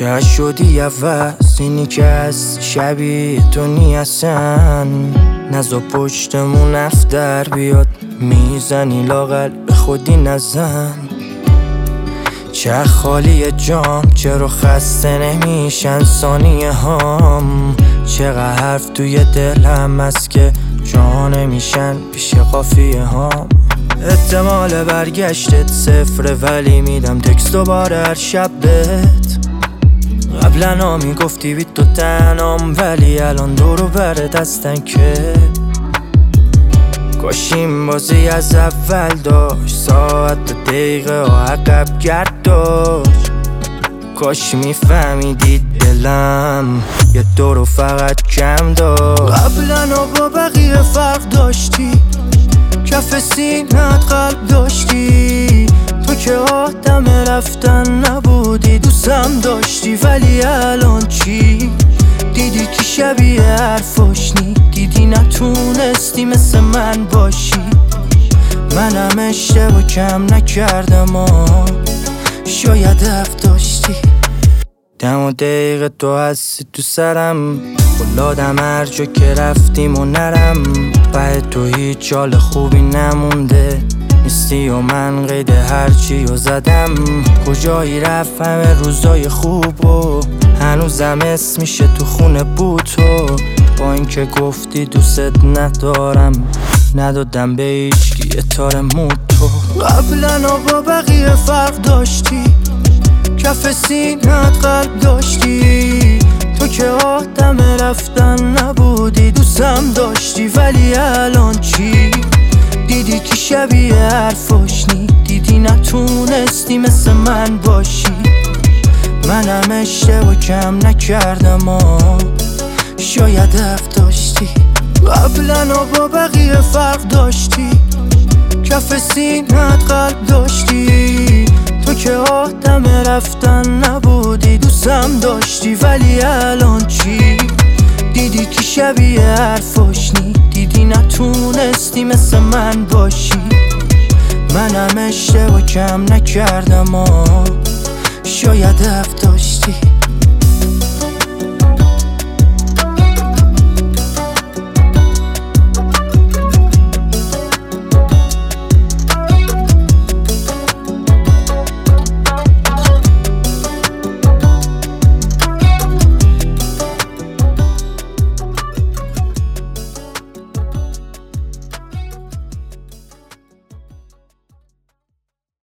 چه شدی عوض اینی که از شبیه تو نیستن نزا پشتمون افتر بیاد میزنی لاغل به خودی نزن چه خالی جام چرا خسته نمیشن ثانیه هام چقدر حرف توی دلم است که جا نمیشن پیش قافیه هام احتمال برگشتت صفره ولی میدم تکست دوباره هر شب بهت قبلا میگفتی بی تو تنام ولی الان دورو بر دستن که کاشیم بازی از اول داشت ساعت و دقیقه و عقب گرد داشت کاش میفهمیدید دلم یه دورو فقط کم داشت قبلا با بقیه فرق داشتی کف سینت قلب داشتی تو که آدم رفتن نبودی دوستم داشتی ولی الان چی؟ دیدی که شبیه حرفاش نی دیدی نتونستی مثل من باشی منم اشتباه کم نکردم شاید حق داشتی دم و دقیقه تو هستی تو سرم خلادم هر جا که رفتیم و نرم به تو هیچ حال خوبی نمونده نیستی و من قید هرچی رو زدم کجایی رفت همه روزای خوب و هنوزم اسم میشه تو خونه بود تو با اینکه گفتی دوست ندارم ندادم به هیچکی یه تار مود تو قبلا با بقیه فرق داشتی کف سینت قلب داشتی تو که آدم رفتن نبودی دوستم داشتی ولی الان چی؟ دیدی که شبیه حرفاش نی دیدی نتونستی مثل من باشی منم اشتباه کم نکردم شاید حق داشتی قبلا با بقیه فرق داشتی کف سینت قلب داشتی تو که آدم رفتن نبودی دوستم داشتی ولی الان چی؟ دیدی که شبیه حرفاش نی دیدی نتونستی مثل من باشی منم اشتباه کم نکردم شاید حق داشتی